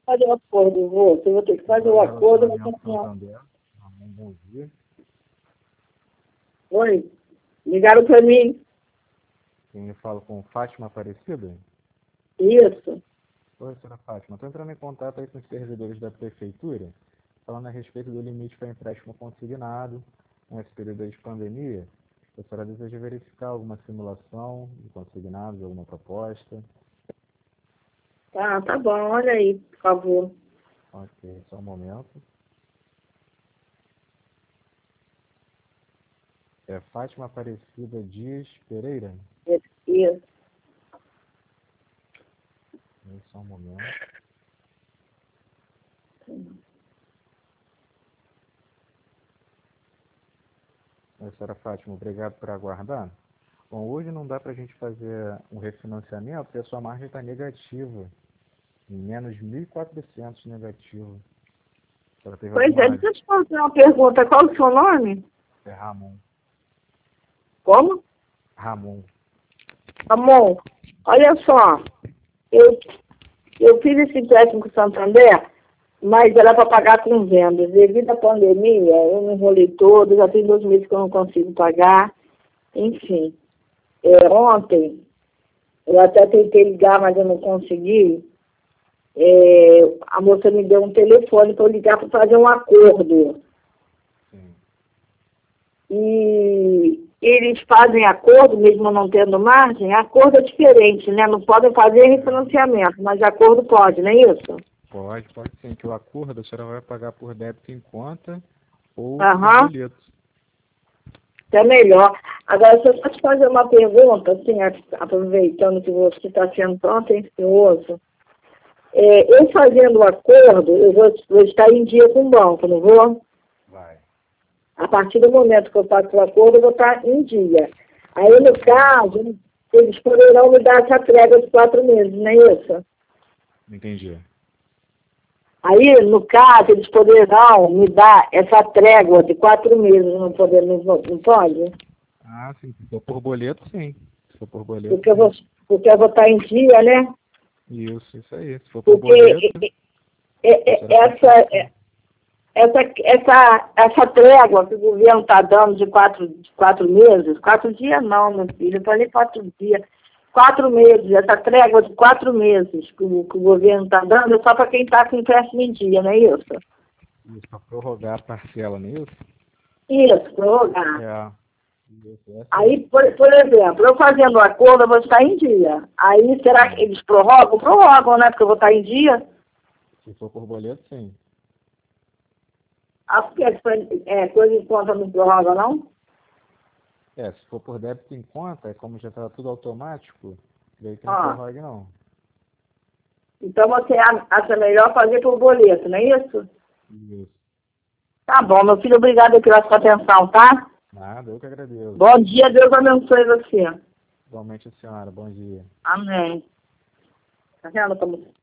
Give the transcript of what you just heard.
fazer o acordo, vô. Eu vou ter que fazer o acordo. Eu vou ter que... Bom dia. Oi, ligaram para mim. Quem me fala com Fátima Aparecida? Isso. Oi, senhora Fátima. Estou entrando em contato aí com os servidores da prefeitura, falando a respeito do limite para empréstimo consignado nesse período aí de pandemia. A senhora deseja verificar alguma simulação de consignados, alguma proposta? Tá bom. Olha aí, por favor. Ok, só um momento. É Fátima Aparecida Dias Pereira? Isso. Só um momento. Senhora Fátima, obrigado por aguardar. Bom, hoje não dá para a gente fazer um refinanciamento porque a sua margem está negativa, em menos 1.400 negativo. Pois é, deixa eu te fazer uma pergunta. Qual o seu nome? É Ramon. Como? Ramon. Ramon, olha só. Eu fiz esse empréstimo com o Santander, mas era para pagar com vendas. Devido à pandemia, eu me enrolei todo, já tem 2 meses que eu não consigo pagar. Enfim, ontem, eu até tentei ligar, mas eu não consegui. A moça me deu um telefone para eu ligar para fazer um acordo. Sim. E eles fazem acordo, mesmo não tendo margem. Acordo é diferente, né? Não podem fazer refinanciamento, mas acordo pode, não é isso? Pode sim. Que o acordo a senhora vai pagar por débito em conta ou por boleto. É melhor. Agora, se eu só te fazer uma pergunta, assim, aproveitando que você está sendo tão atencioso, eu fazendo o acordo, eu vou estar em dia com o banco, não vou? Vai. A partir do momento que eu faço o acordo, eu vou estar em dia. Aí, no caso, eles poderão me dar essa trégua de 4 meses, não é isso? Entendi. Aí, no caso, eles poderão me dar essa trégua de 4 meses, não pode? Ah, sim. Se for por boleto, sim. Se for por boleto, porque eu vou estar em dia, né? Isso aí. Se for por boleto... Essa trégua que o governo está dando de 4 meses, 4 dias não, meu filho, eu falei 4 dias, 4 meses, essa trégua de 4 meses que o governo está dando é só para quem está com empréstimo em dia, não é isso? Isso, para prorrogar a parcela, não é isso? Isso, prorrogar. Isso, aí, por exemplo, eu fazendo o acordo, eu vou estar em dia. Aí, será que eles prorrogam? Prorrogam, né? Porque eu vou estar em dia. Se for por boleto, sim. Porque coisa em conta não prorroga, não? Se for por débito em conta, como já está tudo automático, daí que não prorrogue, não. Então você acha melhor fazer por boleto, não é isso? Isso. Tá bom, meu filho, obrigada pela sua atenção, tá? Nada, eu que agradeço. Bom dia, Deus abençoe você. Igualmente a senhora, bom dia. Amém. Tá vendo como